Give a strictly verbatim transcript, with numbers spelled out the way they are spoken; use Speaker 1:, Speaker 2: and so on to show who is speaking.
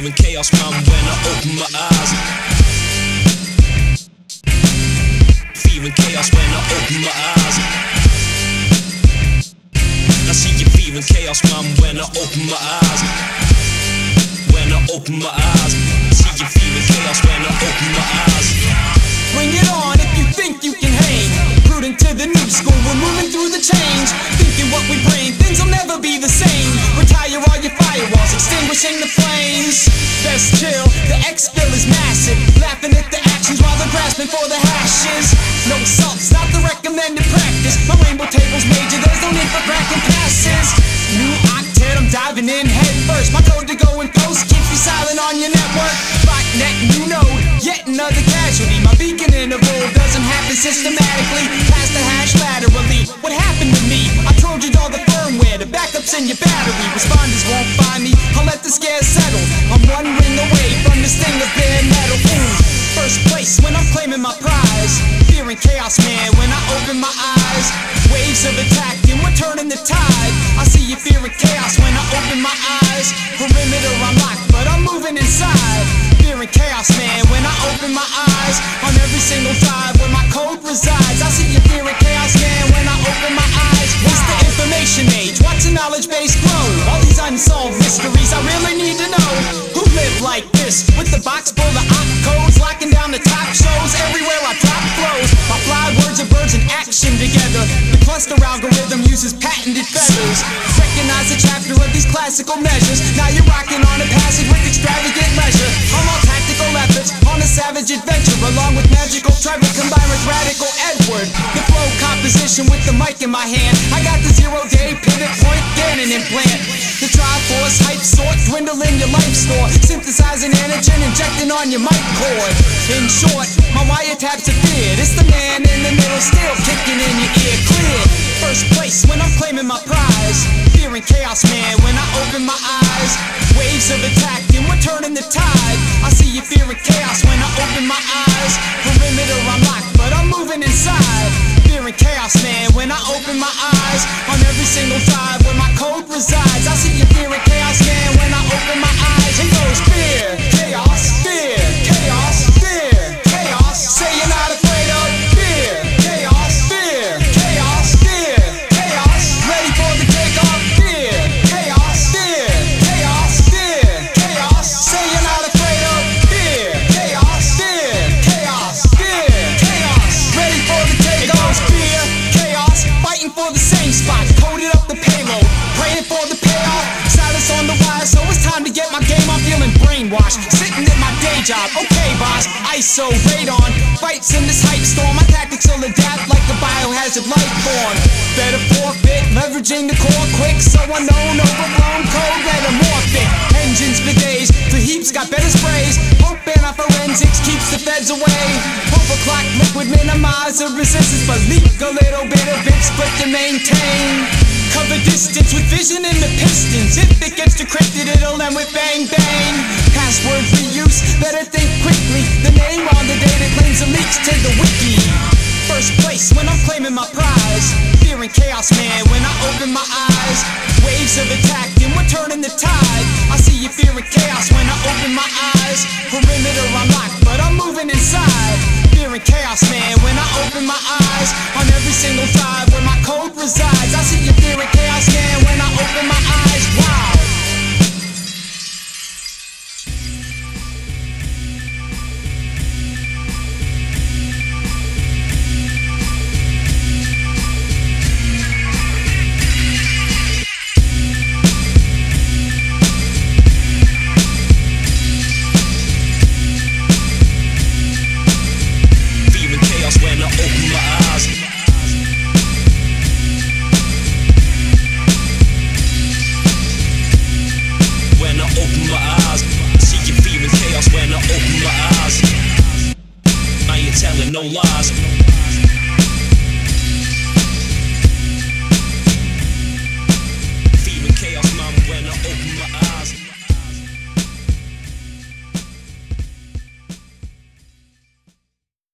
Speaker 1: fearing chaos, man, when I open my eyes. Fearing chaos when I open my eyes. I see you fearing chaos, man, when I open my eyes. When I open my eyes, I see you fearing chaos when I open my eyes.
Speaker 2: Bring it on if you think you can hang. Prudent to the new school, we're moving through the change. Thinking what we bring, things will never be the same. Retire all your firewalls, extinguishing the flames. Best chill, the X-Bill is massive. Laughing at the actions while they're grasping for the hashes. No salts, not the recommended practice. My rainbow table's major, there's no need for cracking passes. New octet, I'm diving in head first. My code to go in post keeps you silent on your network. Botnet, new node, yet another casualty. My beacon interval doesn't happen systematically. Pass the hash laterally. What happened to me? I trojaned all the firmware, the backups in your battery. Responders won't find me, I'll let the scare settle. I'm one ring away from this thing of bare metal. Ooh. First place when I'm claiming my prize. Fearing chaos, man, when I open my eyes. Waves of attack and we're turning the tide. I see you fearing chaos when I open my eyes. Perimeter unlocked, but I'm moving inside. Fearing chaos, man, when I open my eyes. On every single drive where my code resides. I see you fearing chaos, man, when I open my eyes. It's the information age, watch the knowledge base grow. All these unsolved mysteries I really need to know. Who lived like this, with the box full of op codes, locking down the top shows, everywhere I drop flows. My fly words are birds in action together. The cluster algorithm uses patented feathers. Recognize the chapter of these classical measures. Now you're rocking on a passage with extravagant leisure. I'm all tactical efforts on a savage adventure, along with magical Trevor combined with radical Edward. The flow composition with the mic in my hand. I got the zero day pivot point Gannon implant. The Triforce hype sort, dwindle in your life store. Synthesizing antigen, injecting on your mic cord. In short, my wiretaps are feared. It's the man in the middle still kicking in your ear clear. First place when I'm claiming my prize. Fearing chaos, man, when I open my eyes. Waves of attack and we're turning the tide. I see you fearing chaos when I open my eyes. Perimeter unlocked, but I'm moving inside. Fearing chaos, man, when I open my eyes. On every single drive where my code resides. I see you fearing chaos, man, when I open my eyes. It goes fear, chaos, fear, chaos, fear, chaos. Say you're not afraid of fear, chaos, fear, chaos, fear, chaos. Ready for the takeoff, fear, chaos, fear, chaos, fear, chaos. Say you're not afraid of fear, chaos, fear, chaos, fear, chaos. Ready for the takeoff, fear, chaos. Fighting for the same spot, coded up the payload, praying for the payoff. Silence on the wire, so it's time to get my game. I'm feeling brainwashed, sitting at my day job. Okay, boss, I S O, radon. Fights in this hype storm, my tactics will adapt like a biohazard life form. Better forfeit, leveraging the core quick, so unknown, overblown code, metamorphic. Engines for days, the heaps got better sprays. Hope our forensics keeps the feds away. Overclock liquid, minimize the resistance, but leak a little bit of bit split to maintain. Cover distance with vision in the pistons. If it gets decrypted, it'll end with bang bang. Password reuse, better think quickly. The name on the data claims the leaks to the wiki. First place when I'm claiming my prize. Fearing chaos, man, when I open my eyes. Waves of attack and we're turning the tide. I see you fearing chaos when I open my eyes. Perimeter unlocked, but I'm moving inside. Fearing chaos, man, when I open my eyes. On every single drive where my code resides. I see you fearing chaos, man, when I open my eyes. Wow.
Speaker 1: When I open my eyes. When I open my eyes, see you fearing chaos when I open my eyes. I ain't telling no lies.